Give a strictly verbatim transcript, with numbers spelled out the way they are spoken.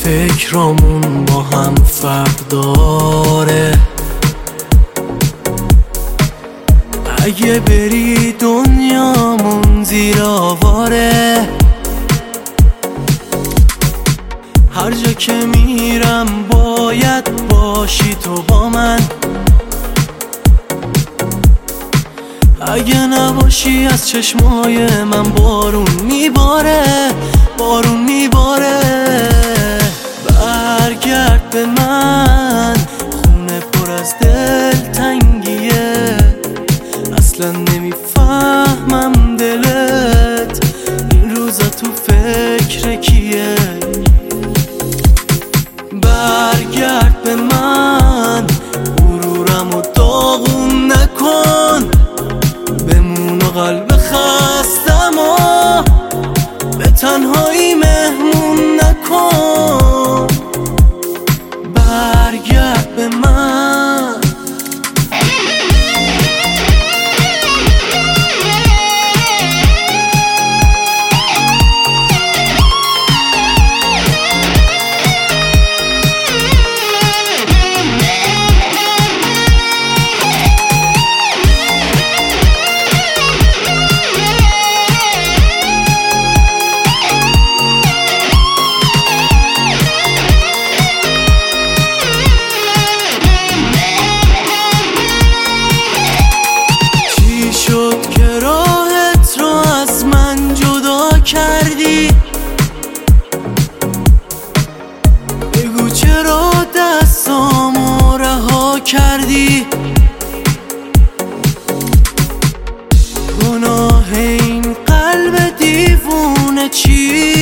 فکرامون با هم فرق داره. اگه بری دنیامون زیر آواره. هر جا که میرم باید باشی تو با من. اگه نباشی از چشمای من بارون میباره، بارون میباره. برگرد به من، خونه پر از دلتنگیه. اصلا نمیفهمم دلت این روزا تو فکر کیه. برگرد به من، غرورمو داغون نکن. بمون و قلب خستم و به تنهایی مهمون نکن. برگرد به من. کردی بگو چرا دستامو رها کردی. گناه این قلب دیوونه چی؟